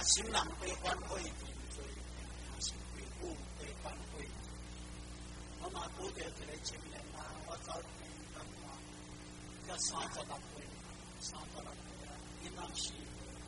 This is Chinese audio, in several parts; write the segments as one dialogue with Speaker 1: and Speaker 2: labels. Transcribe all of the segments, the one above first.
Speaker 1: 新人被反悔真多，也是父母被反悔。我嘛拄着一个青年啊，我走去感觉，才36岁啊，囡仔4岁。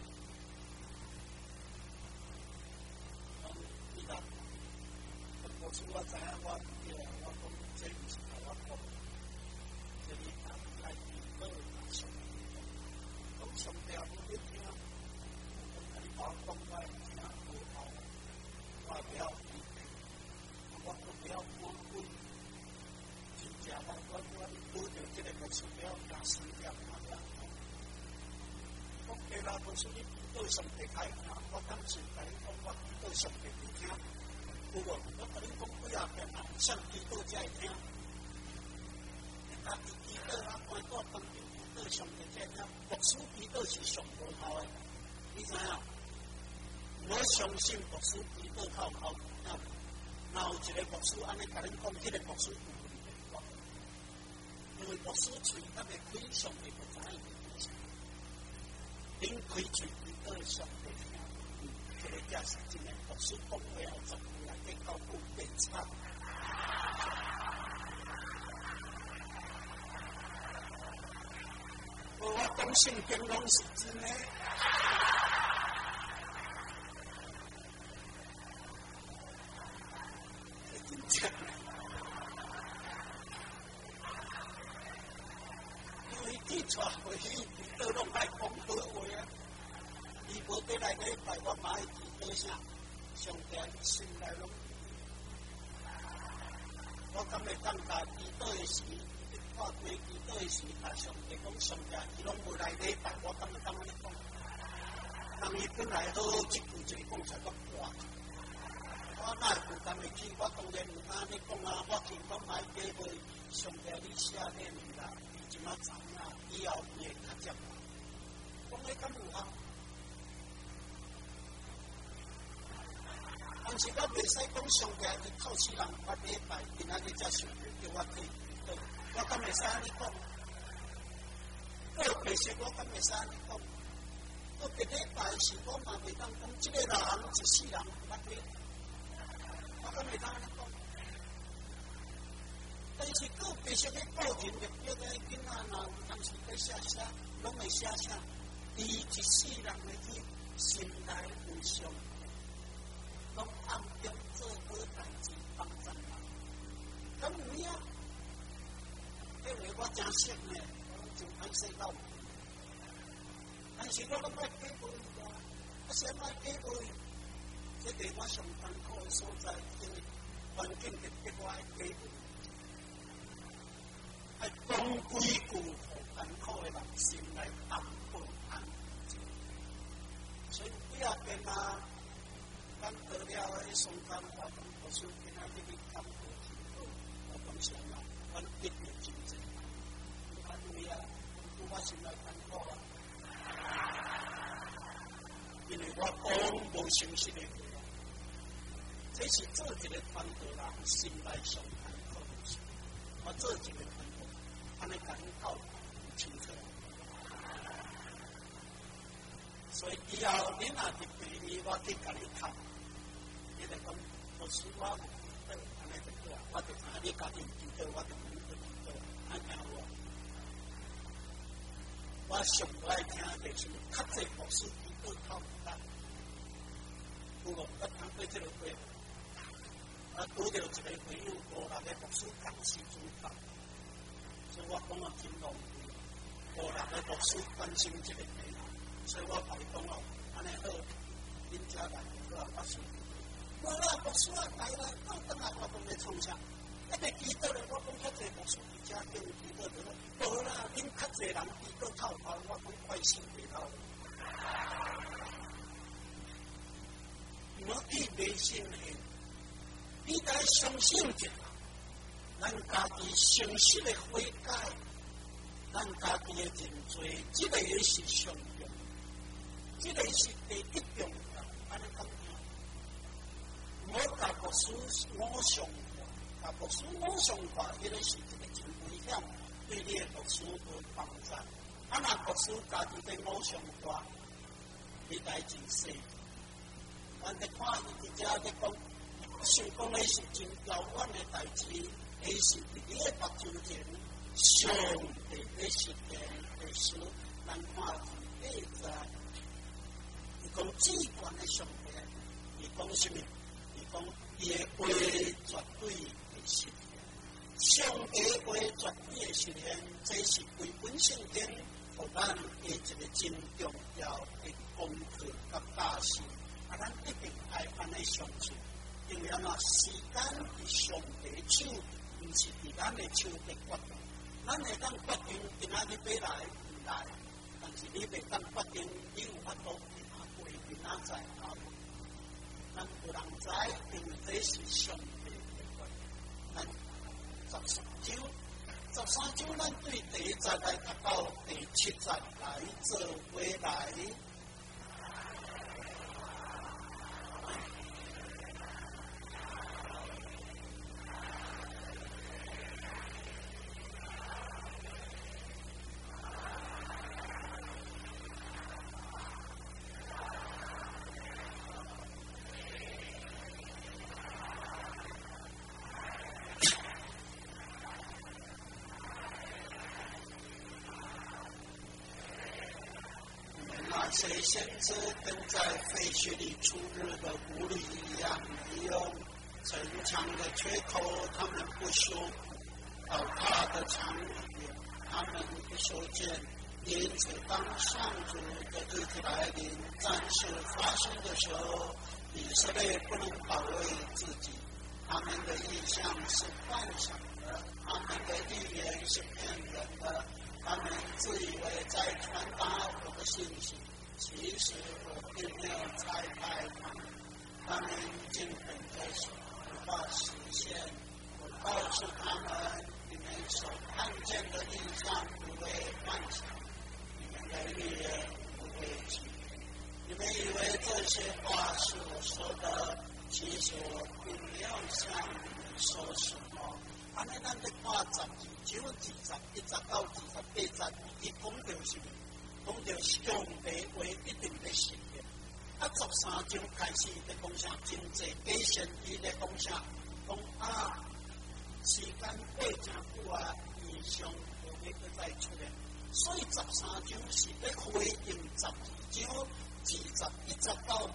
Speaker 1: 伊讲，我知影我对啊，我讲这毋是甲我讲，这是他来祈祷啊，上帝讲上帝不要听，你把我讲我听不好，我不要批评，我不要光顾，真正我拄着这个牧师了，也是这样啊。我给他牧师，你祈祷上帝开听，我当时甲你讲，我祈祷上帝不听。有无？我甲你讲几啊遍啊，上祈祷才会听。家己祈祷啊，关到当中祈祷上帝才会听。牧师祈祷是上无效的，你知影？我相信牧师祈祷靠靠。若有一个牧师安尼甲恁讲，这个牧师有问题，因为牧师嘴还袂开，上帝就知影是啥。恁开嘴祈祷上帝听，这个才是真的。牧师讲话后10句啊，结果有变差。我讲圣经拢是真的。因为记错回去，祈祷拢爱讲好话啊。伊无得来礼拜，我嘛爱祈祷啥？上帝心内拢。我敢会当家祈祷的时，我过祈祷的时，甲上帝讲上帝，伊拢无来礼拜，我敢会当安尼讲？人伊本来好好一句一个讲出个话。我哪会有敢会去？我当然毋安尼讲啊！我去讲买假货，上帝你写咧你啦，你即马知影，以后伊会较接我。讲咧敢有效？但是我袂使讲上帝伊透死人发礼拜，今仔日才上帝叫我去祈祷，我敢会使安尼讲？个别说我敢会使安尼讲？个别礼拜是我嘛袂当讲，即个人一世人发礼。我敢会当安尼讲，但是个别些个个人的叫个囡仔若有当时在写，拢会写，伊一世人的去心内有上帝，拢暗中做好代志帮助人。咁有影，因为我真熟呢，我从歹势到，但是我拢爱假背啊，我先爱假背。这对我上艰苦的所在，因为环境特别我爱假背，爱讲规句，互艰苦的人心内安稳安静。所以几啊遍啊，咱得了迄上艰苦，我说今仔日你甘苦挺好，我讲啥啦？阮一定真正，你看对啊，我心内艰苦啊，因为我讲无诚实的。这是做一个传道人心内上艰苦的事。我做一个传道，安尼甲恁教清楚。所以以后恁若入第二，我去甲你读，你就讲老师我有祈祷，安尼就对啊。我就知你家己有祈祷，我就有祈祷，安尼有无？我上不爱听就是较济牧师祈祷靠唔得，有无？我通过这个过。拄着一个朋友，5、6个牧师同时主教，所以我讲我真浪费。5、6个牧师关心这个题，所以我甲伊讲哦，安尼好，恁遮来我也发生。我啦牧师啊来啦，到等下我讲要创啥？一个祈祷咧，我讲较济牧师伫遮叫祈祷着，无啦，恁较济人祈祷透头，我讲快死地头。我去迷信的。你该相信一下，咱家己诚实的悔改，咱家己的认罪，这个也是上重，这个是第一重要。安尼讲，我甲牧师偶像化，甲牧师偶像化，迄个是一个真危险，对你的牧师有帮助。啊，若牧师家己的偶像化，你该真细， 咱咧看伊伫遮咧讲，想讲的是真遥远的代志，迄是伫你的目睭前，上帝的实现的事，咱看第8节，伊讲至高的上帝，伊讲什么？伊讲伊的话绝对会实现，上帝的话绝对会实现，这是归本圣经，互咱的一个真重要的功课甲大事。啊，咱一定爱安尼相信，因为时间伫上帝手，毋是伫咱的手的决定。咱会当决定今仔日要来毋来，但是你袂当决定你有法度今仔过，今仔载啊无。咱有人知，因为这是上帝的决定。咱13章，咱对第1节来读到第7节来做回来。谁先知跟在废墟里出日的狐狸一样，没有城墙的缺口，他们不修；倒塌的墙里，他们不修建。因此，当上主的日子来临，战事发生的时候，以色列不能保卫自己，他们的意象是幻想的，他们的预言是骗人的，他们自以为在传达我的信息。其实我并没有拆开他们，他们竟本着无法实现。我告诉他们，你们所看见的印象不为幻想，你们的预言不为欺骗。你们以为这些话是我说的，其实我并没有向你们说什么。安尼咱咧看12章21节到28节，伊讲到什么？讲到上帝话一定要实现。啊，13章开始咧讲啥？真济假先知咧讲啥？讲时间过真久啊，异象无要再出现。所以13章是咧回应12章21节到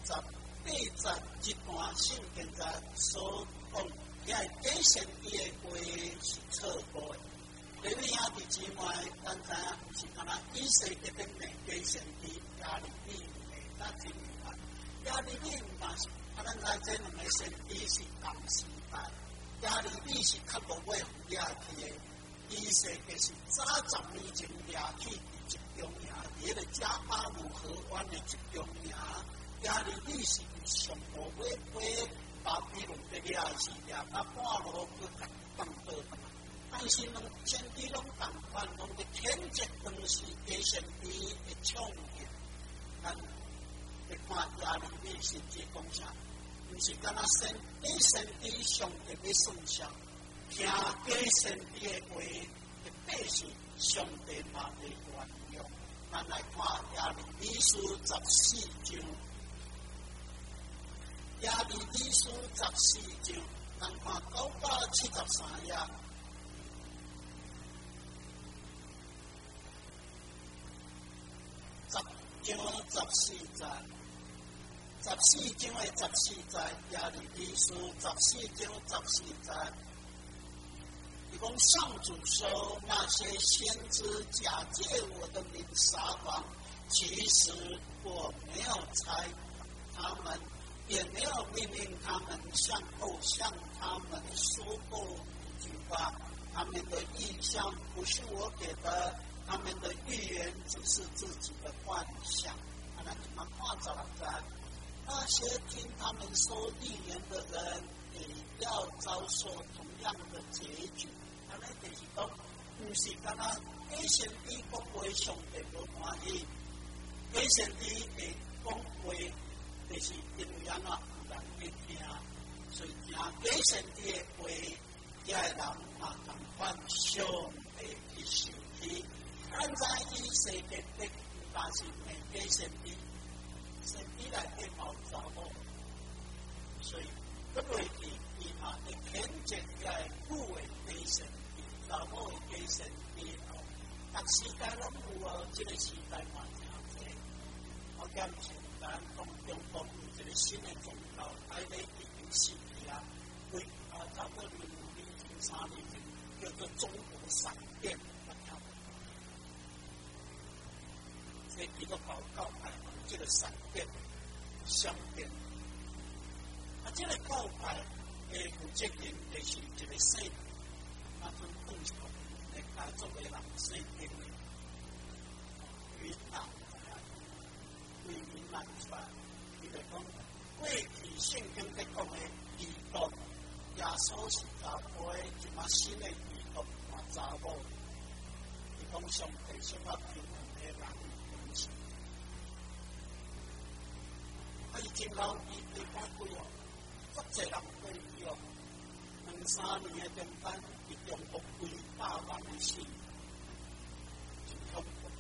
Speaker 1: 28节一段圣经在所讲，遐假先知的话是错误的。你们兄弟姊妹，咱知影毋是干那以色列的假先知亚利米的那真话，亚利米嘛是，咱知这两个先知是同时代，亚利米是较无尾掠去的，以色列是早10年前掠去伫集中营，伫迄个加巴鲁河湾的集中营，亚利米是上无尾飞巴比伦的掠去掠，啊半路去甲放倒来。但是两先知拢同款，拢伫谴责当时假先知的创建。咱来看亚利米先知讲啥？毋是干那假先知上帝咧算啥？听假先知的话，特别是上帝嘛会原谅。咱来看亚利米书14章，亚利米书14章，咱看973页。14节，14章的14节，亚利米书14章14节，伊讲上主说，那些先知假借我的名撒谎，其实我没有猜他们，也没有命令他们向他们说过一句话，他们的意象不是我给的。他们的预言只是自己的幻想。那你们看着了，那些听他们说预言的人，也要遭受同样的结局。那就是讲，不是干那假先知讲话上帝无欢喜，假先知会讲话，就是因为有人会听，所以听假先知的话，遐个人嘛同款上帝去受气。咱知以色列的，但是假先知，先知内底嘛有查某， 时代嘛诚济，我讲像咱讲中国有一个新的宗教，台湾已经死去啊，为差不多2年前、3年前叫做中国闪电，我听过。这基督教教派这个闪电相电，这个教派的负责人就是一个圣人，分共同来家族的人圣人的云南，为云南出来，伊就讲过去圣经在讲的基督，耶稣是查甫的，即马新的基督嘛查某，伊讲上帝想要平衡的人关系。伊真老，伊袂敢几哦，足侪人过去哦，2、3年的中间，伫中国几百万的死，真恐怖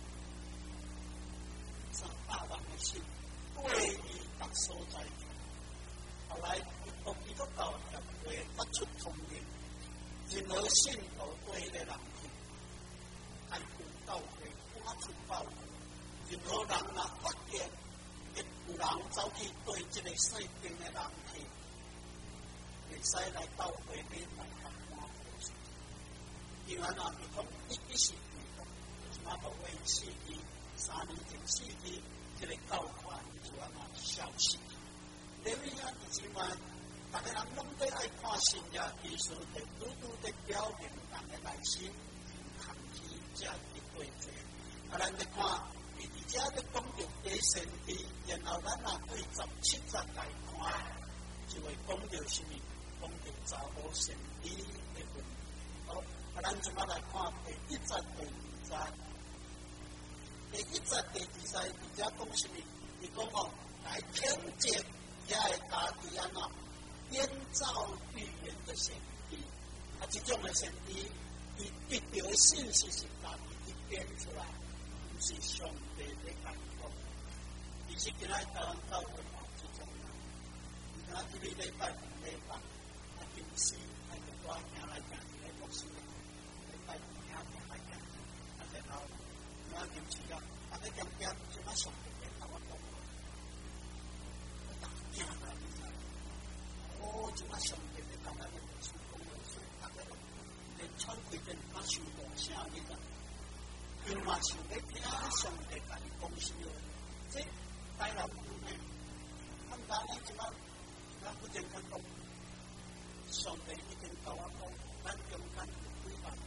Speaker 1: ，300万的死，过去各所在。后来基督教协会发出通令，任何信徒对迄个人去，爱有教会赶出教会，任何人若发现。有人走去对这个世间的人去，会使来到会面来合欢喜。因为若是讲一时期，即马到为4期、3年前4期，这个教派就安那消失。因为啊，以前嘛，大家人拢在爱看新约，其实就拄拄在表明人的内心抗拒这一对者。啊，咱在看。而且咧讲到假神秘，然后咱若对17节来看，就会讲到什么？讲到查某神秘的问题。好，咱即马来看第1节、第2节。第1节、第2节，而且讲什么？伊讲哦，来听见也会大地安那编造预言的神秘。这种的神秘，伊得到的信息是大地伊编出来。是上帝的感动，其实今仔台湾教会嘛是这样，今仔日礼拜5礼拜，平时还是我行来行去来牧师，礼拜5行来行去，然后我平时啊，在中间就把上帝给我讲，我大惊啦，你知道？哦，就把上帝给讲来的出讲的，所以大家都连唱几遍，把手大声，你知道？因嘛想要听上帝甲伊讲事哦，这台南有呢，咱即摆咱不正讲讲，上帝已经甲我讲，咱中间有几万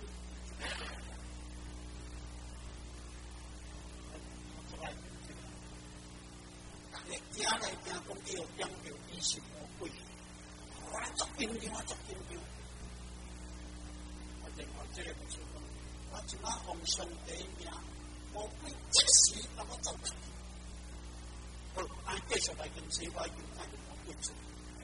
Speaker 1: 出来，大家听来听讲要讲到以神魔鬼，我足紧张，我足紧张，我电话这个不错。我即马奉上帝名，魔鬼即时把我走出去。好，咱继续来跟随我犹太人魔鬼出。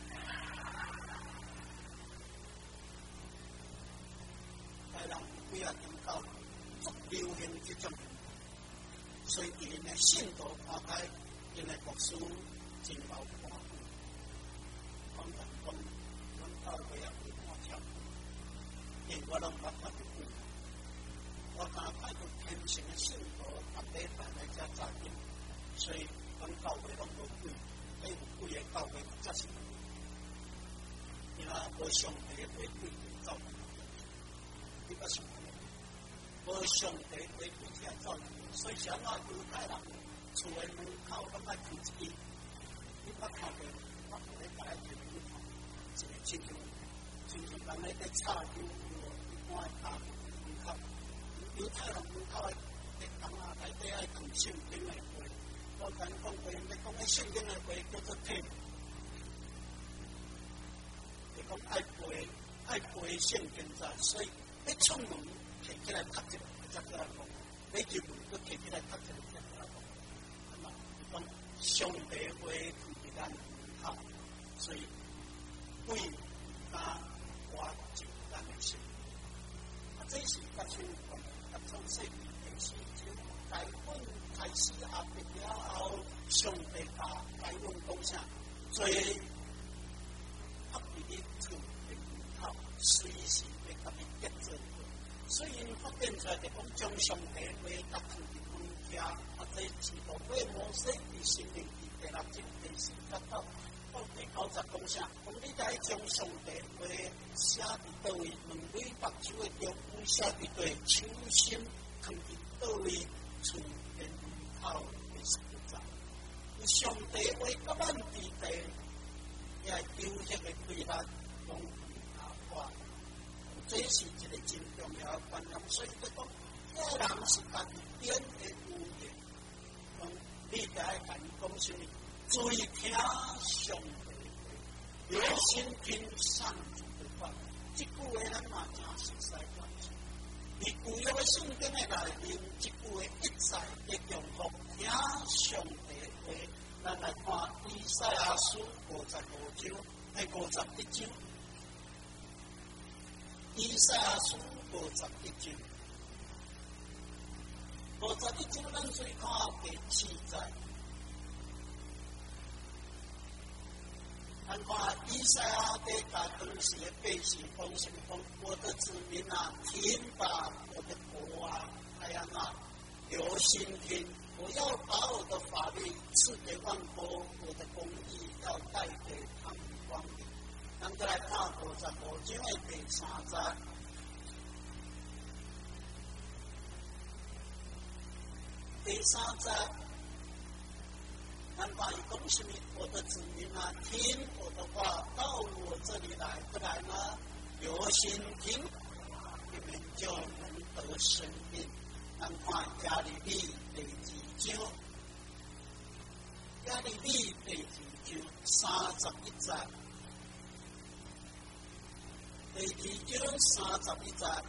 Speaker 1: 台南有几啊宗教足流行这种，所以因的信徒看待因的牧师真有看法。讲人讲，咱教会也有看条，因我拢捌看到过。我刚看到虔诚的信徒，礼拜来遮扎根，所以咱教会拢无鬼，有几个教会才是。因为无上帝的鬼走，你捌想无？无上帝的鬼才走，所以像我犹太人厝的门口拢爱开一支，你捌看过？我礼拜去门口，一个亲像人咧在插球，一般打门口。犹太人门口的地方啊，内底爱放圣经的话，我跟讲过，你讲迄圣经的话叫做体，你讲爱背圣经在，所以你出门摕起来读一下，才过来讲；你入门都摕起来读一下，才过来讲。咁啊，讲上帝话伫咱门口，所以鬼加我就咱的心。这是甲像创世记第4章，大本开始下笔了后，上帝把大本讲啥？做合理的处理后，随时会甲你结做。所以发展出来就讲将上帝话甲处理是路尾摩西伫生命记第6章第4节到第9节讲啥？讲你该将上帝话写伫倒位，两蕊白手的中间写伫对手心，放伫倒位厝边头的十字架。上帝话甲咱伫地，也丢迄个对咱拢话，这是一个真重要的观念。所以佢讲，遐人是家己编的语言，你就爱甲伊讲啥物？注意听上帝话，留心听上主的话。这句话咱嘛真熟悉惯势。伫旧约的圣经的内面，这句话一再的重复，听上帝的话。咱来看以赛亚书55章，第51章。以赛亚书51章，51章咱先看第7节。咱看以赛亚在甲当时的百姓讲什么？讲我的子民啊，听吧，我的国啊，哎呀那留心听。我要把我的法律赐给万国，我的公义要带给他们光明。咱再来看55章的第3节。第3节，咱把伊讲什么？我的子民啊，听我的话，到我这里来，不来呢？留心听，你们就能得生命。咱看加利利第2章，加利利第2章31节，第2章31节，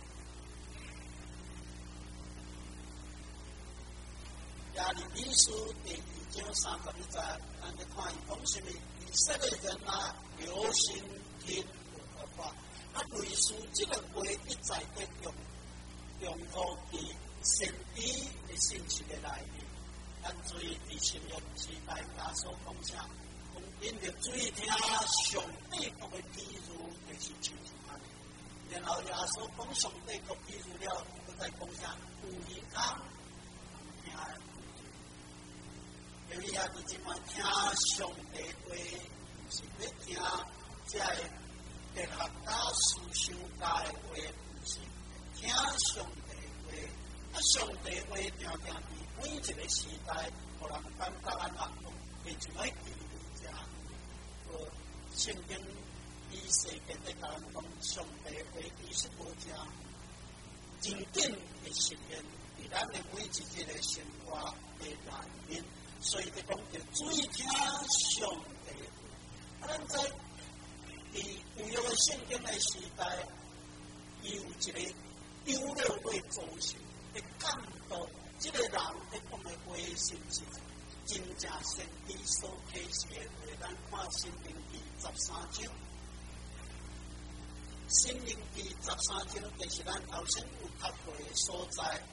Speaker 1: 加利利书第2章31节，咱来看伊讲什么？以色列人啊，留心听我的话。类似这个话一再的用到伫先知的信息的内面，咱注意伫新约时代家所讲啥，讲因着注意听上帝国的比喻，就是像安尼。然后耶稣讲上帝国比喻了，佢再讲啥？有耳通听的。由于啊，你即摆听上帝话，是要听这个哲学家、思想家的话，不是听上帝话。上帝话常常伫每一个时代，互人感觉安怎讲，会像迄记录者。圣经以世界在甲人讲，上帝话其实无真紧的实现伫咱的每一个生活的内面。所以你讲着注意听上帝话。咱在伫旧约的圣经的时代，伊有一个丢了会造成。会感到这个人在讲的话是不是真正先知所启示的话？咱看《申命记》13章，《申命记》13章就是咱头先有读过的所在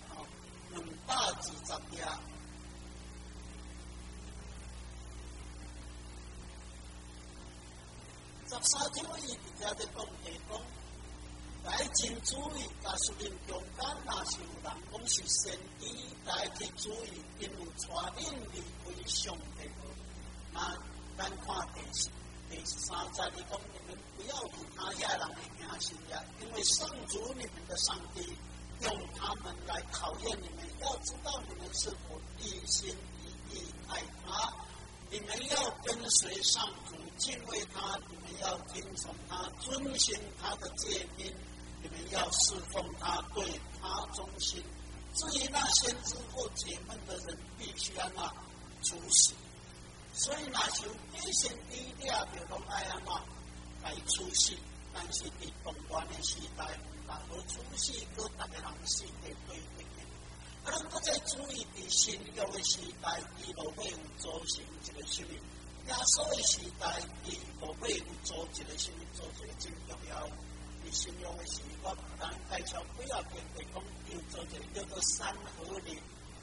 Speaker 1: ，220页。13章伊直接在讲地讲。来真注意，假使恁中间若是有人讲是先知，来去注意，因有带恁离开上帝路。那咱看第13节，你讲你们不要听他遐人的听信呀，因为上主你们的上帝用他们来考验你们，要知道你们是否一心一意爱他。你们要跟随上主，敬畏他，你们要听从他，遵循他的诫命。你们要侍奉他，对他忠心。至于那先知或解闷的人，必须安怎处死。所以那时候这先知了，就拢爱安怎来处死。但是伫动乱的时代，若无处死，佮大家人死的对对的。咱搁再注意伫新约的时代，伊就会有造成一个什么？耶稣的时代，伊就会有做一个什么？做一个真重要。新约的时，我当介绍几啊遍地讲，要做一个叫做三合灵，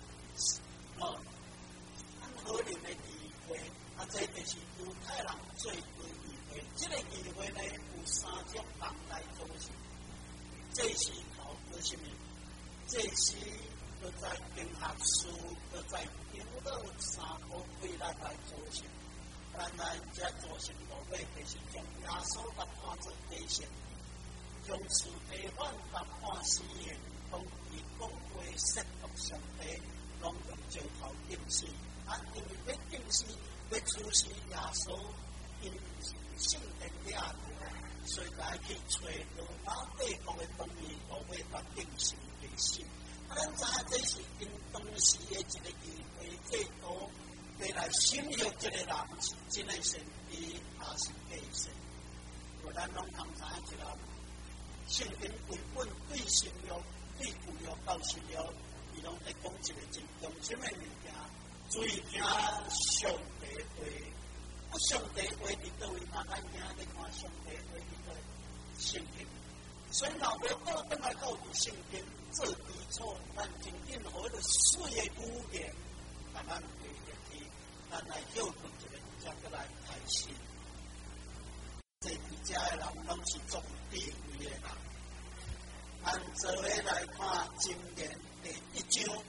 Speaker 1: 三合灵的议会，这就是犹太人最对议会。这个议会呢，有3种人来组成，这是靠什么？这是都在经学书，都在经到三宝规律来做成。当然，这做成路尾就是将耶稣甲看作底线，将此地方甲看死人，当伊讲话亵渎上帝，拢用石头钉死。因为要钉死，要处死耶稣，因圣殿了所以来去找罗马帝国的东西，路尾甲钉死给死。咱知影这是因当时的一个议会制度，要来审核这个人是真的善意还是假善。咱拢通知影一个圣经根本对神约、对旧约到新约，伊拢在讲一个真中心的物件，最惊上帝话。上帝话伫倒位？咱惊咧看上帝话伫倒圣经。所以若无倒转来到圣经做基础，咱真任何的水的语言，把咱对入去，咱来晓得一个，才过来开始。这伫遮的人拢是重地位的人。按做的来看箴言第1章，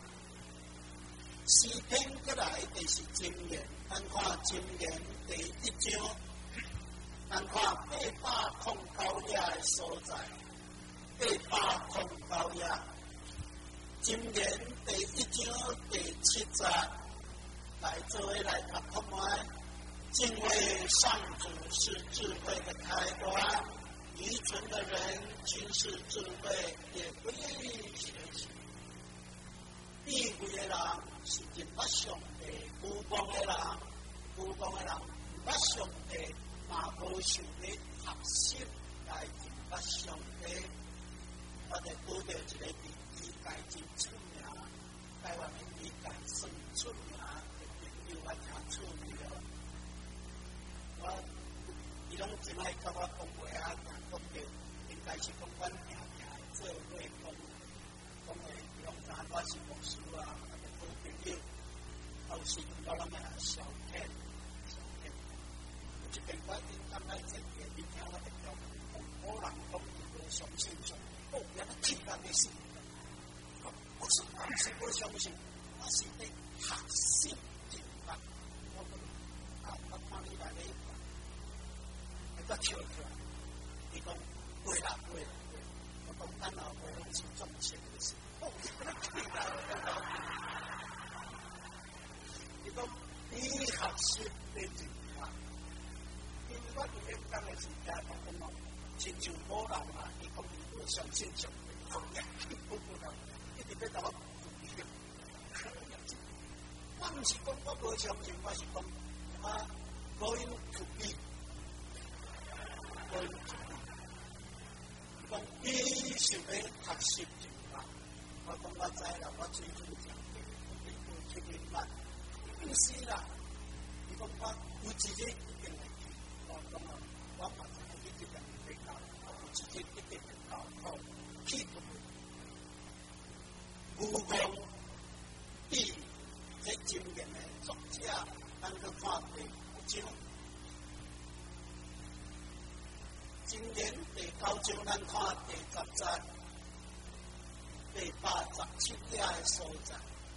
Speaker 1: 诗篇过来就是箴言。咱看箴言第1章，咱看809页的所在，809页。箴言第1章第7节，来做为来读看卖。敬畏上主是智慧的开端，愚蠢的人轻视智慧，也不愿意学习。智慧的人是真捌上帝，愚妄的人不捌上帝，嘛无想要学习来真捌上帝。我哋拄到一个理解真出名，台湾的理解算出名的朋友，我真出名了。伊拢真爱甲我讲话啊，讲到应该是讲阮定做伙讲话，伊拢知我是牧师啊，好朋友，有时我拢来消遣。有一边我刚才在下面听我的讲，好人讲伊无相信上，哦，原来天大的事，我是不相信，我是在学习正法。我看你来咧。我跳出来，伊讲过啦，我讲咱老婆拢是种钱的事，哦，不能去啦，伊讲你学习的正法，因为我伫咧讲的时间，我讲亲像某人啊，伊讲伊无相信上帝，讲呀，不能，一直要甲我鼓励，我毋是讲我无相信，我是讲啊，going to be。讲伊想要学习正法，我讲我知啦，我最近讲的，我去明白，不是啦。伊讲我有自己一定会去，我讲啊，我嘛知一定会教，我有自己一定会教，好，去不？无讲伊在经验的作者，咱去看第5章。箴言第9章，咱看第10节，第87页的所在，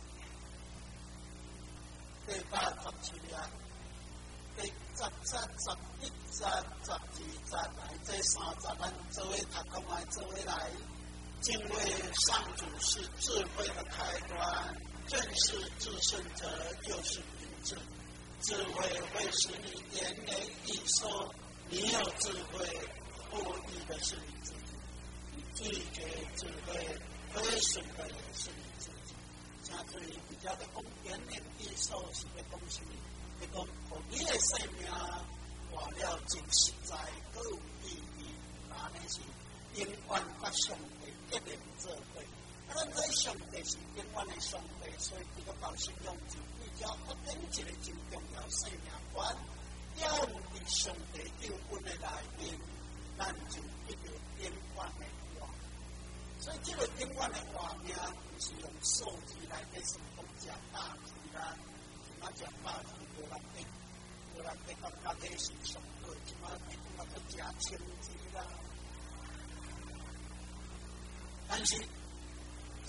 Speaker 1: 第87页，第10节、11节、12节来，这3节咱做伙读，讲来做伙来。敬畏上主是智慧的开端，认识至圣者就是品质。智慧会使你言言益寿，你有智慧。获益的是你自己，你拒绝智慧，亏损的也是你自己。像这里比较的讲言言益寿是要讲什么？要讲互你的生命活了真实在，各有意义。那是永远甲上帝结连做伙。咱知上帝是永远的上帝，所以这个到信仰就比较发展一个真重要生命观，要伫上帝救恩的内面。咱就一个永远的画，所以这个永远的画面不是用数字来计算，讲食大鱼啦，怎啊食大鱼无人讲甲体是上好，怎啊去食青鱼啦。但是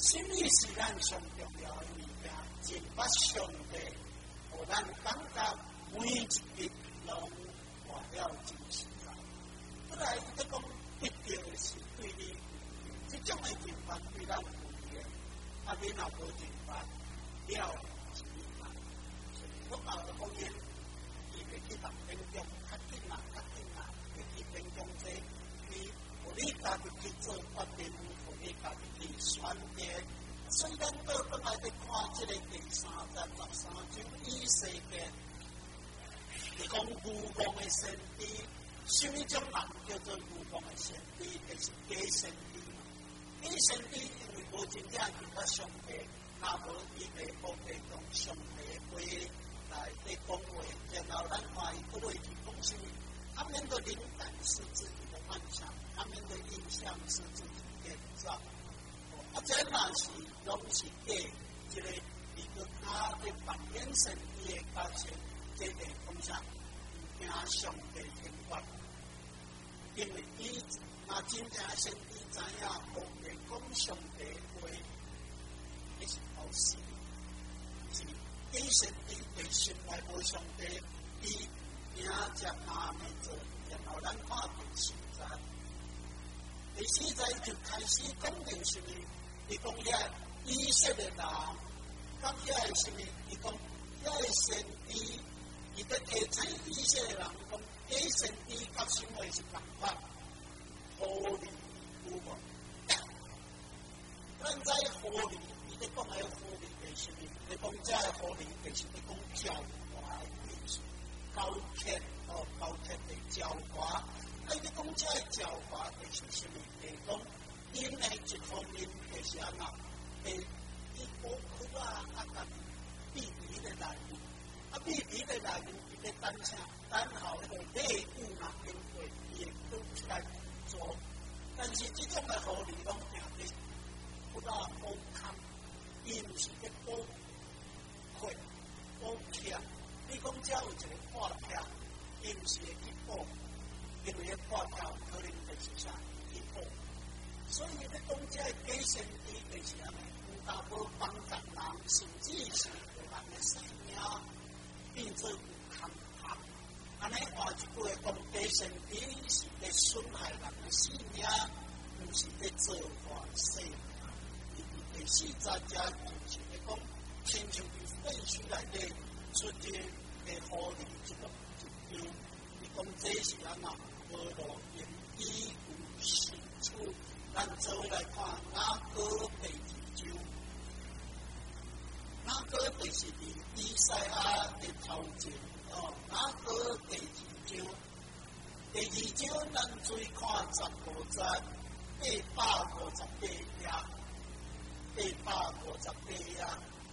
Speaker 1: 心意是咱上重要的物件，真把上帝，互咱感觉每一日拢活了真实在。本来伊在讲必要的是对你，这种的情况对咱有利，啊，你若无情况，了是你难。所以我爸就讲伊，伊袂去读勉强，较紧啦，袂去勉强这，伊互你家己去做决定，互你家己去选择。虽然我本来在看这个第13章以色列，是讲愚妄的先知，什么种人叫做愚妄的先知？就是假先知嘛。假先知因为无真正见到上帝，那无伊袂学会用上帝的话来讲话，然后咱看伊过去讲什么？他们的灵感是自己的幻想，他们的印象是自己建造。啊，这若是拢是假，一个伊个他的扮演神的角色，这个讲啥？惊上帝天法，因为伊若真正先知知影，学会讲上帝话，那是好事。是假先知对心内无上帝，伊惊只阿弥做，然后咱看第4章，第4章就开始讲到什么？伊讲遐以色列人，讲遐是什么？伊讲遐先知，伊在提醒以色列人讲，假先知甲生活是共款，互利有无？咱在互利，伊在讲的互利是什么？伊讲这的互利就是在讲教化的意思，高铁的教化。啊，伊在讲这的教化就是什么？就是讲。因的一方面就是安怎，伊过去啊，甲秘密的内容，啊，秘密的内容伊咧等啥？等候迄个礼物若经过，伊会拄出来做。但是即种的互利拢行咧，不大补坑，伊毋是咧补亏、补欠。你讲遮有一个破票，伊毋是会去补，因为迄破票可能就是啥去补。所以咧讲这假先知就是安尼，有淡薄帮助人，甚至是有人的生命变做有坎坷。安尼换一句话讲，假先知是咧损害人的生命，毋是咧造化生命。第4章遮就是咧讲，亲像伫废墟内底出现的狐狸一样，伊讲这是安怎无路因以有是处。咱做来看雅歌第2章，雅歌就是伫以赛亚的头前雅歌第2章，第2章咱最看15节858页，858页。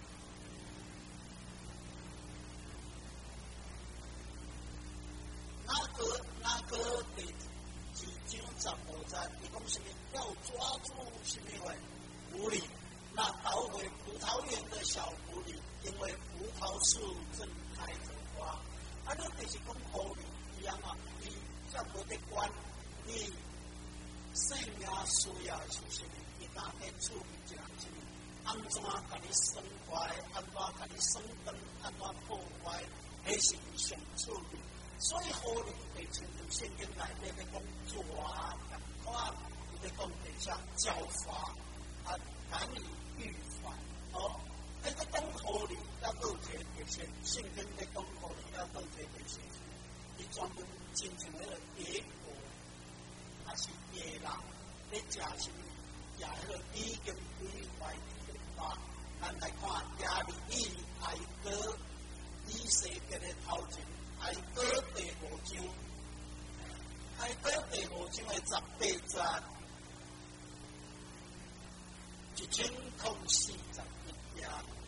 Speaker 1: 雅歌第2章15节，伊讲什么？要抓住什么话？狐狸，那捣毁葡萄园的小狐狸，因为葡萄树正开着花。啊，你就是讲狐狸一样啊，你才无得管你生命需要是什么，你哪边处理一项什么，安怎甲你生坏，安怎甲你生根，安怎破坏，迄是伊上处理。所以狐狸被称作圣经内底咧讲抓人看。在讲地上教法啊，难以预防在讲狐狸要倒摕这些，圣经在讲狐狸要倒摕这些，伊专门亲像迄个野果，还是野人咧食什么？食迄个已经毁坏的花。咱来看亚利哀歌，以色列的头前，哀歌第5章，哀歌第5章的18节。1041页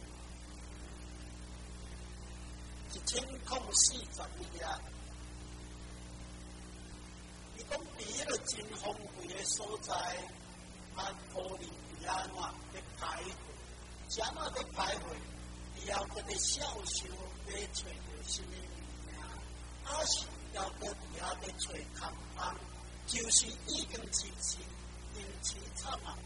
Speaker 1: ，1041页。伊讲伫迄个真丰贵的所在，啊，狐狸伫安怎咧徘徊？是安怎咧徘徊？以后佢哋少想咧找到什么物件，啊是要搁伫遐咧找空空，就是已经凄凄惨啊！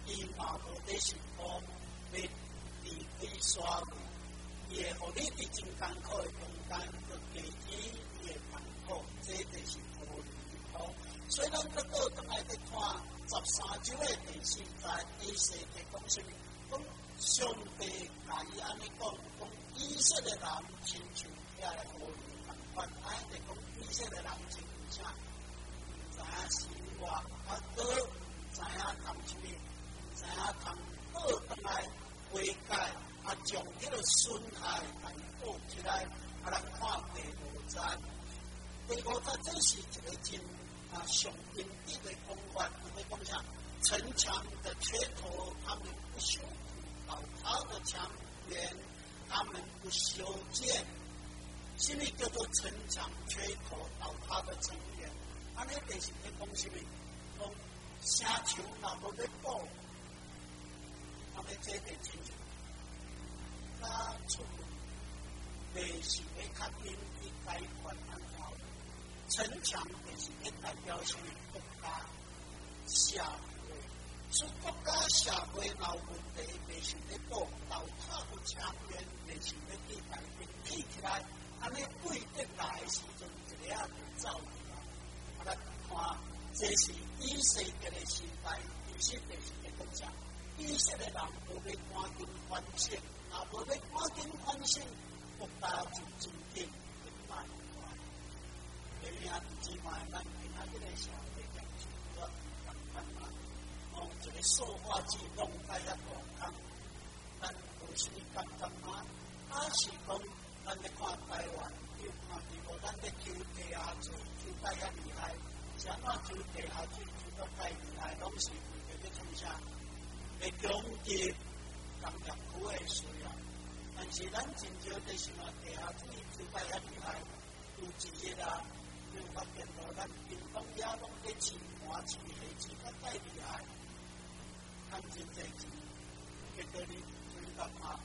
Speaker 1: 伊嘛无得成功，要离开刷位，伊会互你伫真艰苦的中间，去加减伊的艰苦，这就是无离谱。所以咱搁倒转来去看13章的第4节，以色列讲什么？讲上帝甲伊安尼讲，讲以色列人亲像遐个乌牛共款，安尼讲以色列人亲像啥？毋知影生活较好，毋知影谈什么，毋知影谈倒转来悔改，将迄个损害来补起来，咱看第5节。第5节这是一个真上经典的讲法，伊要讲啥？城墙的缺口，他们不修补；倒塌的墙垣，他们不修建。什么叫做城墙缺口、倒塌的城垣？安尼就是在讲什么？讲城墙若无要补，安尼这个清楚。他出袂是要较紧去解决安好。城墙就是要代表什么国家、社会，所以国家社会若有问题，袂想要补，倒塌的墙垣袂想要去改变，起起来，安尼对得来的时阵，一个就走去啦。咱看，这是以色列的时代，以色列是在讲啥？以色列人无要赶紧反省，若无要赶紧反省，国家就真紧会慢慢。因为啊，姊妹，咱今仔日个社会讲究个共款嘛，一个塑化剂弄在遐大工，咱有啥物感觉吗？是讲咱咧看台湾，又看美国，咱咧抽地下水，抽得遐厉害，啥物抽地下水抽得太厉害，拢是为着咧创啥？会攻击工业区的需要。但是咱真少就是话地下水抽得遐厉害，有一日啊，就发现到咱屏东遐拢咧清盘市下水得太厉害，趁真济钱，结果你水得嘛？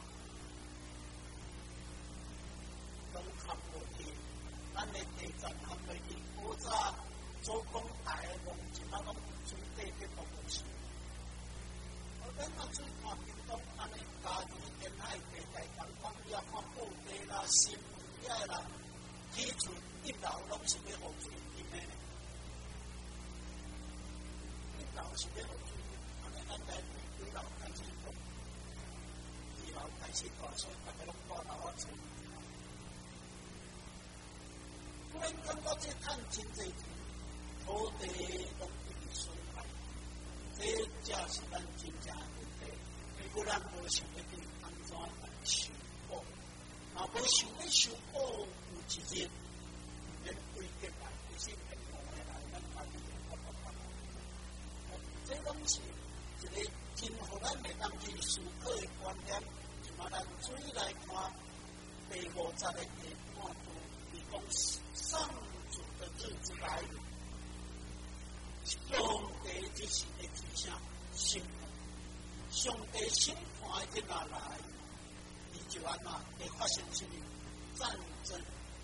Speaker 1: 拢含落去，咱的地站含落去，古早做工台的工钱，咱拢水底去服务市。咱若水看屏东，安尼家己沿海地带东方也看布袋啦、新野啦，起厝一楼拢是要互水金的，一楼是要互水金，安尼咱在几楼开始做，二楼开始大，所以大家拢挂楼啊做。咱感觉这趁真济钱，土地拢一直损害，这才是咱真正的问题。如果咱无想要去安怎来修补，若无想要修补，有一日免规得来，其实平常的来，咱家己就这拢是一个真互咱会当去思考的观点。就拿咱水来看，第5节的第半部。讲上主的日子来临，上帝这是在提醒审判，上帝审判的日来，伊就安怎会发生什么战争？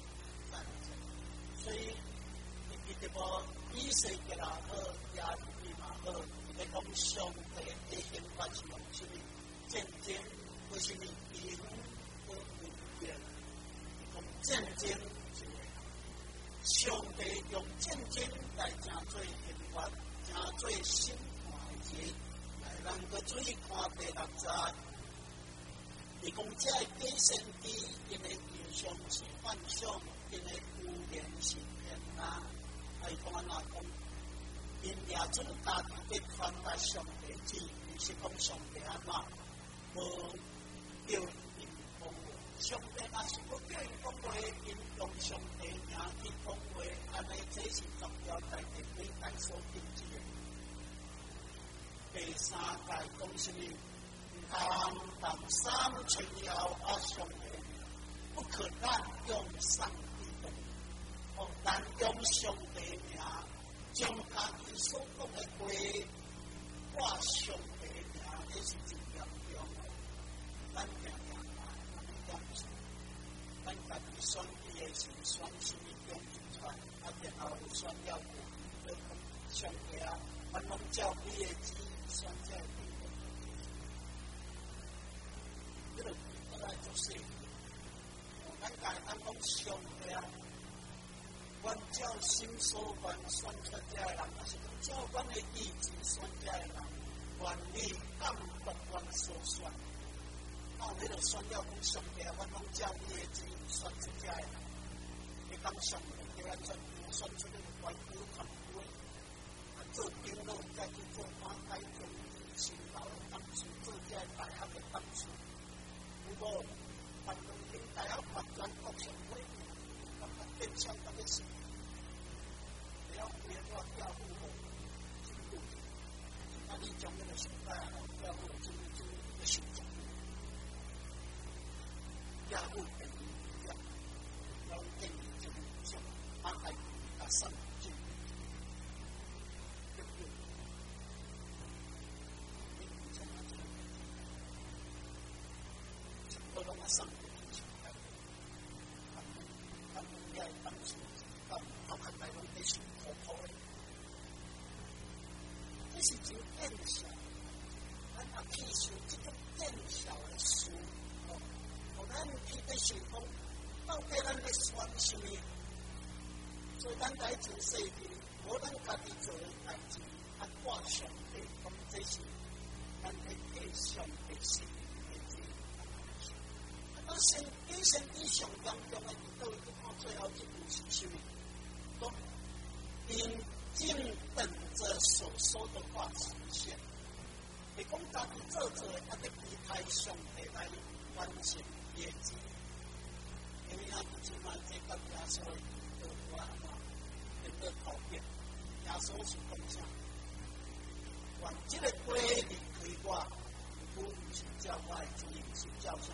Speaker 1: 所以你记得无？以色列也好，亚利比嘛好，伊在讲上帝的刑罚是用什么战争？为什么平和无言？讲战争。上帝用战争来正做刑罚，正做审判的日，来咱个注意看第6节。伊讲这假先知，因的形象是幻想，因的语言是骗人。伊讲安怎讲？因也准家己去传达上帝旨意，是讲上帝安怎无叫因讲话。上帝若是要叫因讲话，因用上帝名去讲话，安尼这是重要在第几节所定制的。第3节讲什么？当3寸腰上帝不可滥用上帝的名，滥用上帝名，将家己所讲的话挂上帝名，这是真严重的。咱常常咱家己选伊的是选什么种出来，然后选了上帝啊，咱拢照伊的旨选这个就是咱家咱讲上帝啊，阮照心所愿选出这个人，还是照阮的意志选这个人，愿意感动阮所选。你就选了讲上帝，阮拢照你的旨意选出这个人。你讲上帝叫咱选出那个官府团队，做长老再去做花开中新老的当初，做这个大学的当初。如果办公厅大学发展国上会，咁啊变相咁嘅事，你要变化教育部，那你将那个时代教育就一个行动，教育等于一样，要定义就像安排上进，对不对？我拢上进。当时到看台湾的是可靠的，这是真见效。咱也去受这个见效的事，互咱去在想讲，到底咱要选什么？所以咱在真细致，无咱家己做的代志，挂上帝讲这是咱的替上帝是的志。先以上当中的到最后一步是什么？讲因正等着所说的话实现。你讲家己做啊，得期待上帝来完成业绩。因为咱即摆这个耶稣的话嘛，变得讨厌。耶稣是讲啥？愿这个规离开我，不是叫我的旨意，是叫啥？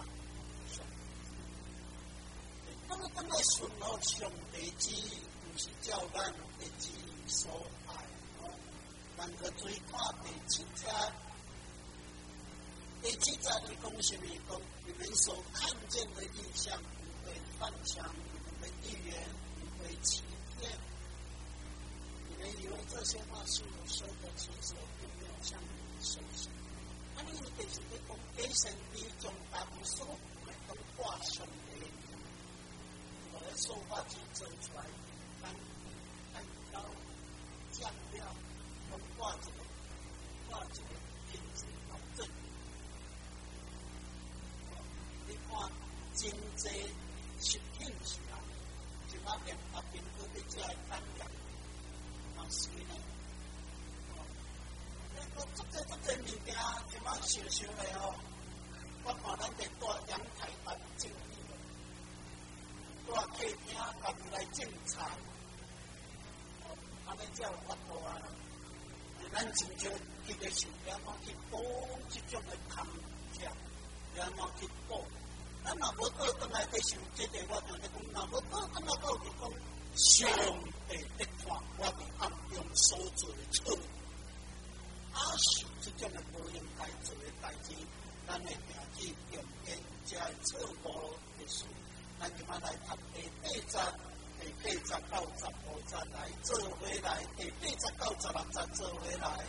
Speaker 1: 咱们来顺服上帝旨意，不是照咱的旨意所爱。咱个最看第七节，伊讲什么？讲你们所看见的异象不会犯强，你们的预言不会欺骗。你们以为这些话是我说的，其实并没有向你们受伤。你就是要讲给神以将大部所都挂上的。我的说话机做出来，按高降调，挂这个品质保证。你看真济食品是啊，就那边都在这单价，是呢。这物件就嘛想的哦，我看咱得带阳台来种地，带客厅来种菜，安尼才有法度啊！咱真少去个想点么去补这种的空调，点么去补。咱若无倒转来去想这个，我就咧讲，若无倒转来到去讲，上帝在看我哋暗中所做的错误。是这种的不应该做的代志，咱会行去重点这错误的事。咱今仔来读第8到15节来做回来，第8到16节做回来。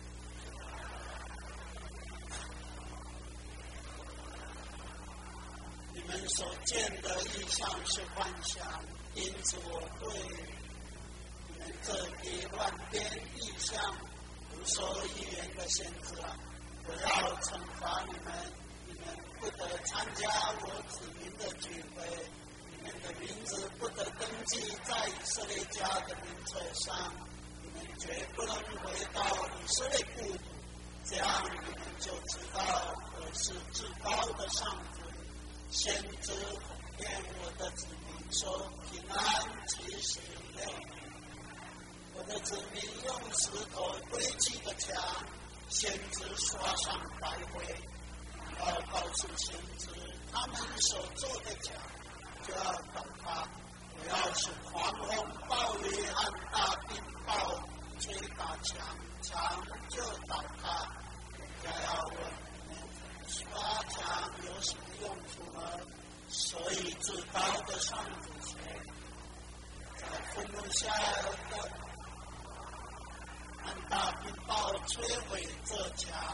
Speaker 1: 你们所见的异象是幻想，因此我对你们这些乱编异象。说预言的先知啊，我要惩罚你们，你们不得参加我子民的聚会，你们的名字不得登记在以色列家的名册上，你们绝不能回到以色列故土，这样你们就知道我是至高的上主。先知哄骗我的子民说平安其实没有。我的子民用石头堆砌的墙，先知刷上白灰。要告诉先知，他们所做的墙就要倒塌。我要使狂风、暴雨和大冰雹吹打墙，墙就倒塌。人家要问你们，刷墙有什么用处呢？所以至高的上主说，在愤怒下的大冰雹摧毁这墙，我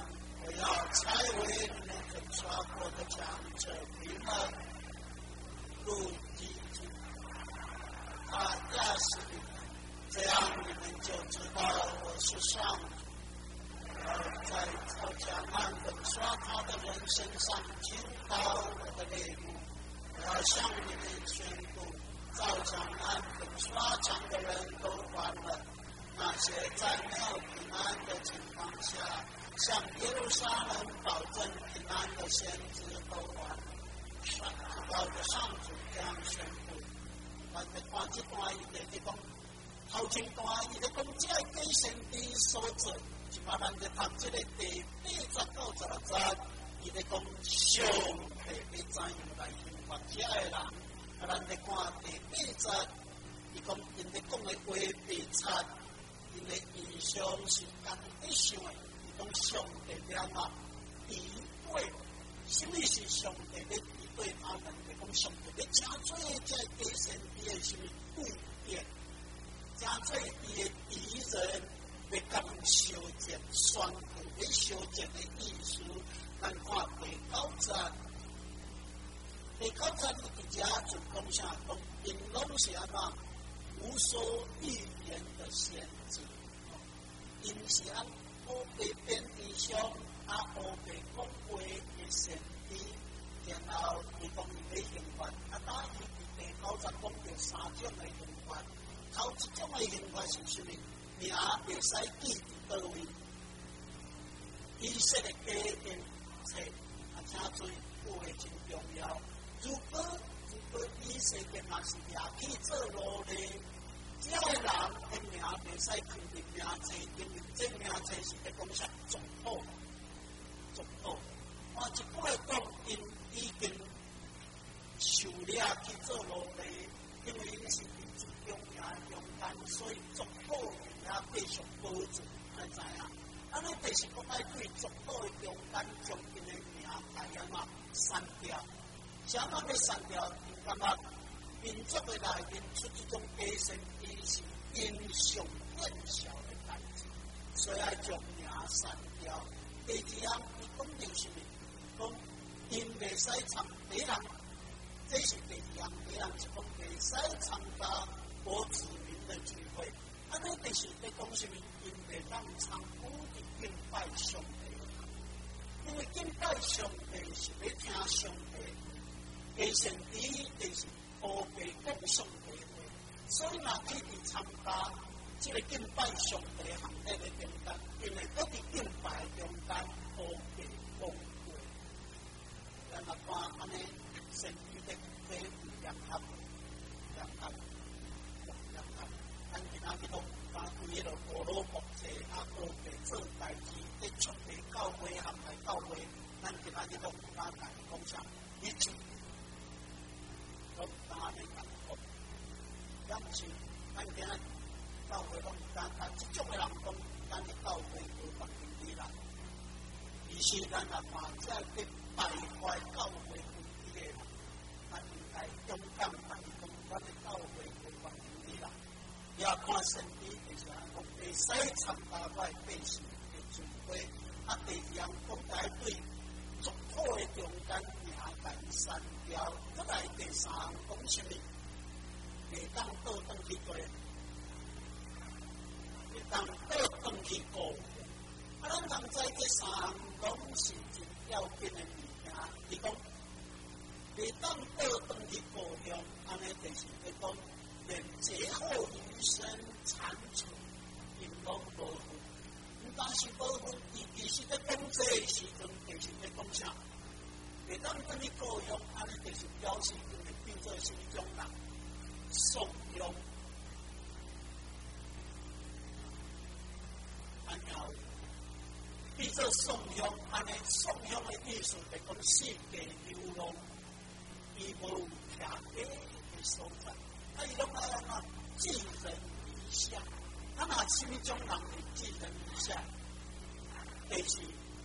Speaker 1: 我要拆毁你们粉刷过的墙，扯平了路基基，压死你们，这样你们就知道我是上主。在朝墙按粉刷他的人身上倾倒我的泪目，我要向你们宣布，照墙按粉刷墙的人都完了。那些在没有平安的情况下，向耶路撒冷保证平安的先知都完了。知道的上主这样宣布。咱们看这段伊在讲，头前段伊在讲，这个给先知所做。即摆咱在读这个第80到86节，伊在讲上帝要怎样来刑罚这个人。咱在看第8节，伊讲因在讲的话被拆，因的意象是共一想的。伊讲上帝了嘛，敌对，什么是上帝要敌对他们？伊讲上帝要真做这个先知的什么对变，真做伊的敌人。要甲人相见，宣布要相见的意思。咱看第9节，第9节伫遮就讲啥？讲因拢是安怎无所预言的先知，因是按乌白变异象，乌白讲话的先知。然后伊讲伊要刑罚，当伊伫第9节讲到3种的刑罚，头一种的刑罚是啥物？名袂使记伫倒位，以色列家的册请注意有诶真重要。如果以色列若是掠去做奴隶，这个人的名袂使放入名册，因为这名册是在讲啥族谱。换一句话讲，因已经受掠去做奴隶，因为因是民族中勇敢，所以族谱。继续保住，咱知影。安尼就是讲爱对族谱的中间将因的名牌嘛删掉。啥物要删掉？因感觉民族的内面出一种假先知是英雄变小的代志，所以爱将名删掉。第二项，伊讲到是咩？讲因袂使参第一项，这是第二项。第二项是讲袂使参加我子民的聚会。安尼就是在讲什么？因袂当参与伫敬拜上帝，因为敬拜上帝是要听上帝的，假先知就是乌白讲上帝的话，所以若去伫参加这个敬拜上帝行列的中间，因为搁伫敬拜中间乌白讲话，咱来看安尼先知的这两合。咱今仔日讲，为了保罗牧者乌白做代志，在出地教会含来教会，咱今仔日讲讲啥？以前，我打你讲过，因此，咱今仔教会讲即种的人讲，咱的教会有百分之啦。于是咱啊看这个败坏教会问题的人，咱应该勇敢来讲，咱的教会有百分之啦。也看神秘就是讲，袂使参加我的百姓的聚会。第二项讲该对族谱的中间名该删掉。再来第三项讲什么？袂当倒转去做，袂当倒转去过。咱通知这三项拢是真要紧的物件。伊讲袂当倒转去过用，安尼就是在讲。连劫后余生残存，因拢无分。但是无分，其实在讲这个时阵，其实在讲啥？袂当跟你过用，安尼就是表示佢哋变做是一种人怂恿，然后变做怂恿，安尼怂恿的意思係講世界流浪，伊無徛底嘅所在。伊拢爱人啊，寄人篱下。若什么种人会寄人篱下？就是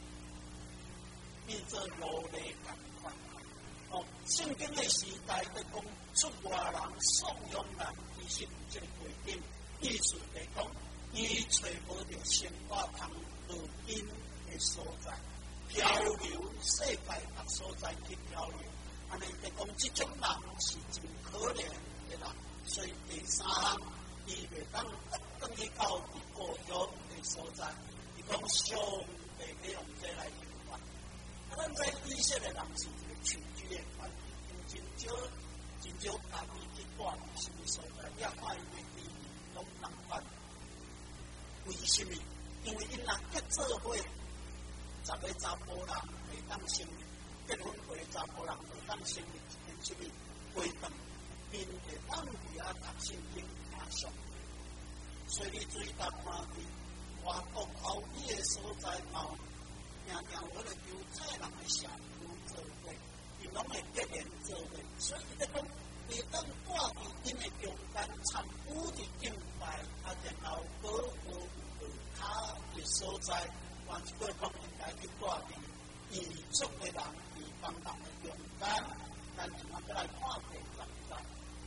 Speaker 1: 变做奴隶共款。圣经的时代在讲出外人怂恿人，其实有这个背景，意思来讲，伊找无到生活通路径的所在。 漂流世界各所在去漂流，安尼就讲这种人是真可怜的人。所以第三项，伊袂当等去到伊故乡的所在，伊讲上帝要用这来应罚。咱在以色列人是一个群居的团体，真少家己去住伫什么所在，也看伊的地拢人犯。为什么？因为因若结做伙，10个查甫人会当生日，结婚过的查甫人会当生日，因什么？规顿因会当伫遐读圣经听上帝。所以你注意到看伫外国后裔的所在嘛，常常我哋犹太人的社区做伙，伊拢会结连做伙，所以咧讲，会当住伫因的中间，参与伫敬拜，然后保护他的所在，换一句讲，应该去住伫异族的人、异邦人的中间。咱就再来看第10节。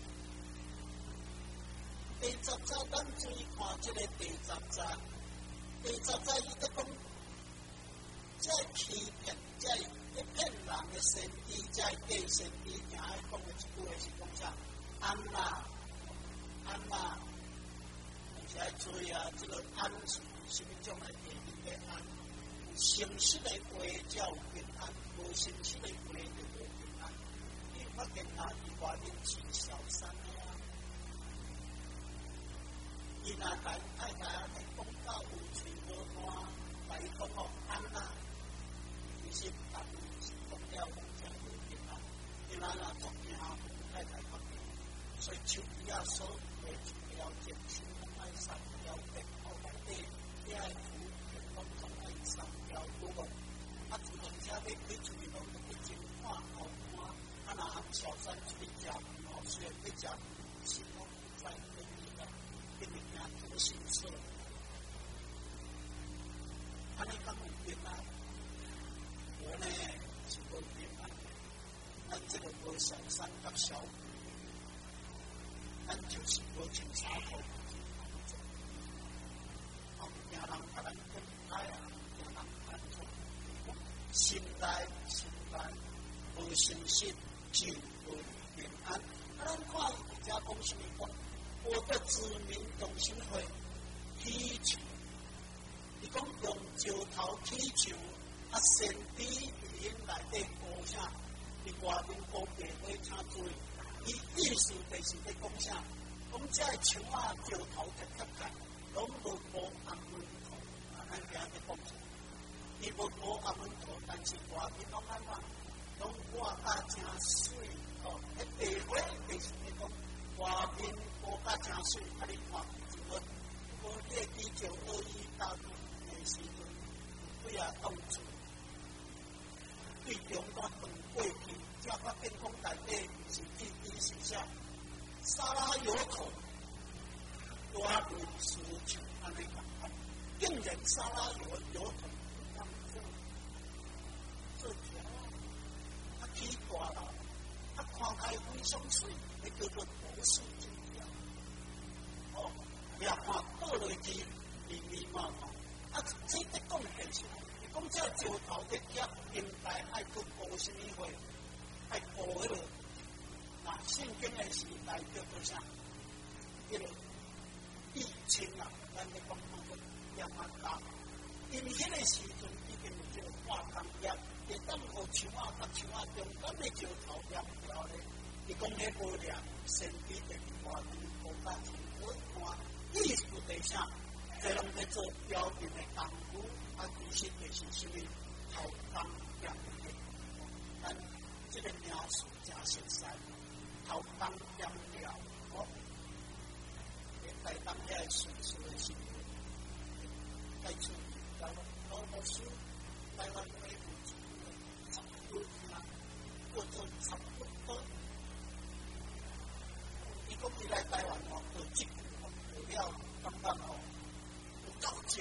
Speaker 1: 第10节，咱注意看这个第10节。第10节伊在讲，这欺骗，这骗人的先知，这假先知，行爱讲的一句话是讲啥？安娜，而且注意啊，这个安是什么种的地名的安？诚实的话叫平安，无诚实的话就无平安。你发现啊，伊外面是小三的啊，伊若太太讲到有嘴无干，来讲哦安娜，其实但是讲了讲无平安，因为若作惊太太发现，所以手机啊所有的资料检视，爱删掉背后内底，你爱扶全部总爱删掉有无？啊，自动车要开出去拢要前看后看，啊，若含小三出去食哦，虽然要食，是讲在本地的，因为惊出形色。安尼讲有平安，我呢是无平安的，咱这个无小三甲小五。咱就是无穿衫裤，哦，惊人甲咱分开啊，惊人犯错，心内无诚实就无平安。啊，咱看伊遮讲什么讲？我的子民同心会祈求，伊讲用石头祈求，啊，先知伫因内底高声，伫外面高地火请注意。伊意思就是在讲啥？讲这个树啊，石头直接干，拢无无红门头，咱今日讲，伊无无红门头，但是外面拢安怎？拢画甲真水哦，迄地火就是讲外面画甲真水，啊你看就好。无你会记住恶意大陆的时阵，对啊动作，对中国断过去。才发现讲内底是伊是啥？沙拉油桶，大论事情安尼讲，竟然沙拉油桶当做条啊，起大了，啊看开非常水，那叫做不是金条。哦，也看倒落去密密麻麻，啊，这个讲起来，讲这石头的叶应该爱去补什么货？爱补迄个，那圣经的时代叫做啥？迄个疫情啊，咱咧讲那个亚麻大，因为迄个时阵已经有这个化工业，会当互树啊甲树啊中间的石头叶掉咧。伊讲迄无量，先比的外面国家政府看，意思是啥？这拢在做标准的功夫，啊，其实就是什么头工业的，咱。这个描述真实在，头当养了，哦，在当下叙述的新闻，在处理台湾老百姓，台湾内部处理差不多啊，或者差不多。伊讲伊来台湾哦，做这个哦，做了刚刚哦，有够精，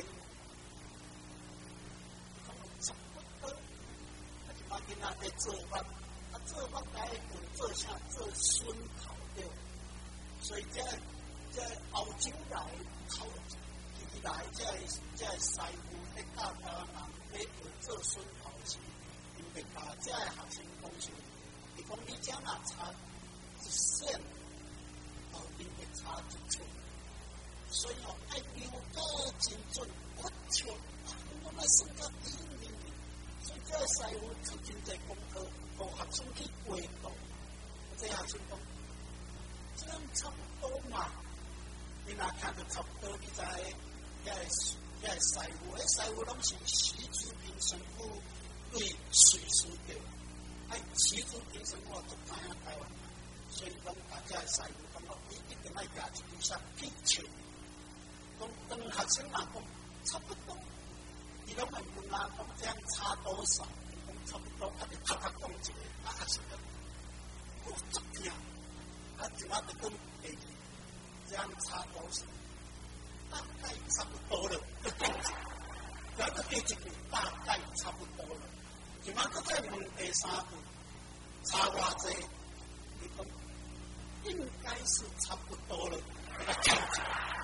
Speaker 1: 差不多，啊，就把囡仔在做饭。做法该做做下做孙头对，所以这欧洲来考，其实以来，这师傅在教台湾人在学做孙头时，因为甲这学生讲说，伊讲你这若差一线，因会差一寸，所以爱标高精准，不求我们生个第一名。所以这师傅出真侪功课，互学生去回答。这学生讲，这样差不多嘛。你若看得差不多，你知遐师傅，师傅拢是习主平神父对随师的。习主平神父都知影台湾人，所以讲大家师傅感觉伊一定要举一支伞去笑。讲当学生嘛讲差不多，伊拢问问啊，讲这样差多少？讲差不多，就啪啪讲一个，学生讲我足惊，就我就讲第二。这样差多少？大概差不多了，就这样子。然后第一句大概差不多了，今晚搁再问第三句，差偌济？你讲应该是差不多了，给他讲起来。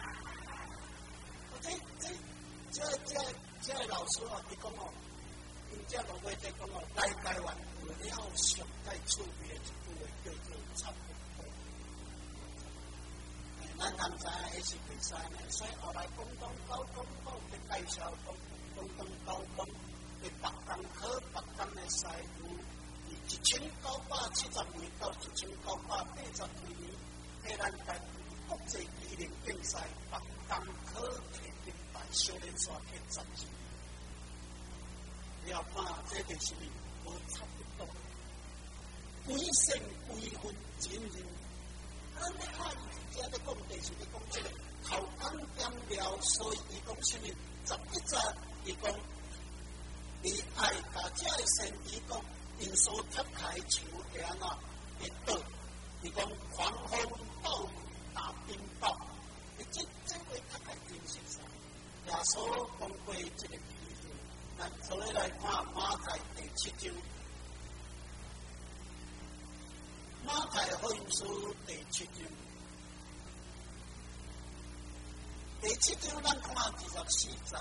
Speaker 1: 这老师啊，伊讲哦，因这老伙仔讲哦，来台湾学了上在厝边一句话叫做差不多。咱刚才迄是比赛呢，所以后来广东去介绍广东高中的北港科北港的师傅，以1970年到1982年，喺咱台国际机灵竞赛北港科铁金牌少年赛去12年。了看这就是无差不多，规线规分真认。咱咧看伊遮咧讲地是咧讲即个头刚点了，所以伊讲什么11节，伊讲伊爱甲遮个神伊讲因所贴开树会安怎会倒，伊讲狂风暴雨打冰雹，这话较开真实噻。耶稣讲过即个。咱所以来看马太第7章，马太福音书第7章，第7章咱看24节。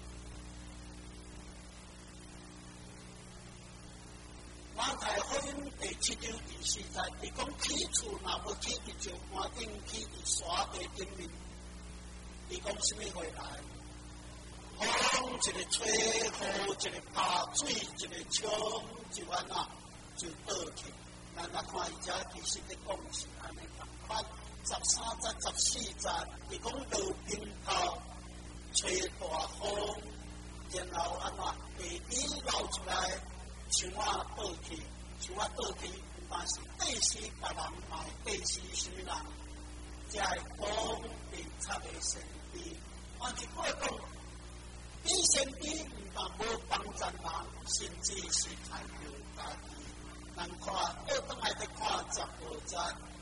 Speaker 1: 马太福音第7章第4节，伊讲起厝若无起伫石盘顶，起伫沙地顶面，伊讲什么话来？风一个吹，雨一个打水，一个冲，就安那就倒去。咱来看伊遮其实咧讲是安尼共款。13节、14节，伊讲落冰雹，吹大风，然后安怎地底流出来，树仔倒去，树仔倒去，但是地是别人买，地是什么人？遮个风地插个神秘，换一句话讲。以前比唔但无帮助人，甚至是害着家己。咱看倒转来再看15节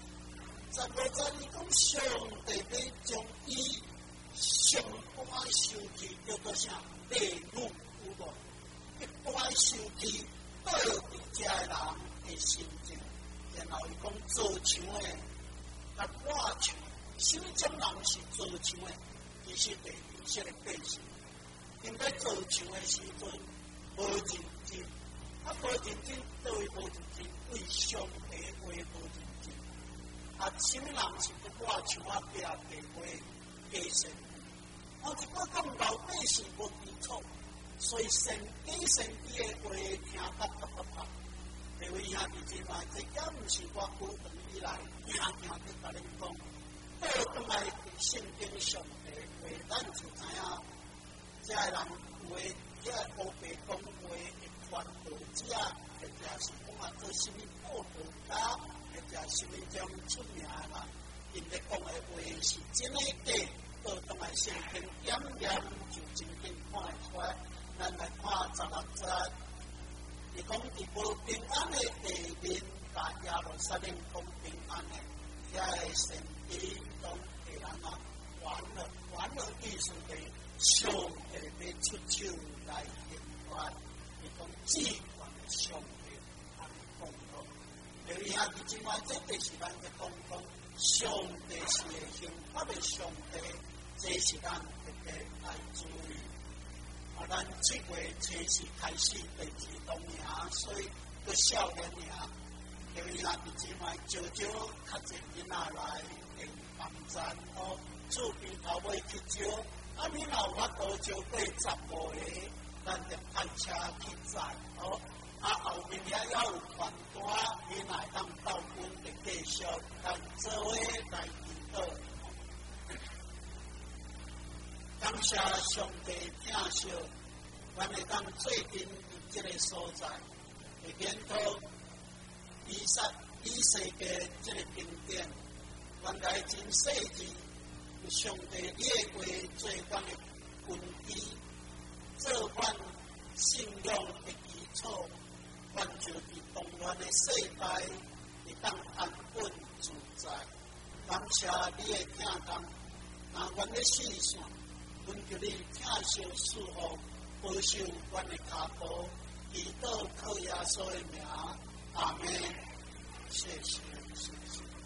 Speaker 1: ，15节伊讲上帝要将伊上乖受气叫做啥？地狱有无？一乖受气倒伫遮个人的心中，然后伊讲做像诶，甲我像，什么种人是做像诶？其实地以色列百姓。应该做像的时阵，无认真，无认真，对无认真，对上帝话无认真。什么人是不我像我爹地话加神？我一般讲老百姓无基础，所以神的话听得啪啪啪。各位兄弟姊妹，这也毋是我久长以来听去甲恁讲，倒转来圣经上帝话，咱就知影。这人有诶，这乌白讲话会传道者，或者是讲做什么报道家，或者什么种出名啦，因咧讲诶话是真诶假，倒转来圣经点就真正看会出来。咱来看16节，伊讲伫无平安诶地面，甲耶路撒冷讲平安诶，遐个神医讲会安怎完了意思是。上帝要出手来应援，伊讲至关的上帝安讲咯。所以兄弟姊妹，这就是咱的讲，上帝是会幸福的上帝， 这是咱特别来注意。咱7月初4开始第2冬营，所以个少年营，因为咱即摆少少较侪囡仔来用网站哦，厝边头尾去招，你若有法度招过15个，咱就派车去载哦。后面也有团队，你若会当到阮就继续咱做伙来引导。感谢上帝听惜，咱会当最近这个所在，会研讨以世界这个经典，原来真细致，上帝列过做咱的根基，做咱信仰的基础，咱就伫动乱的世代会当安稳自在。感谢你的听从，阮的思想。阮求你听受赐福，保守阮的脚步，祈祷靠耶稣的名，阿门。谢谢，谢谢。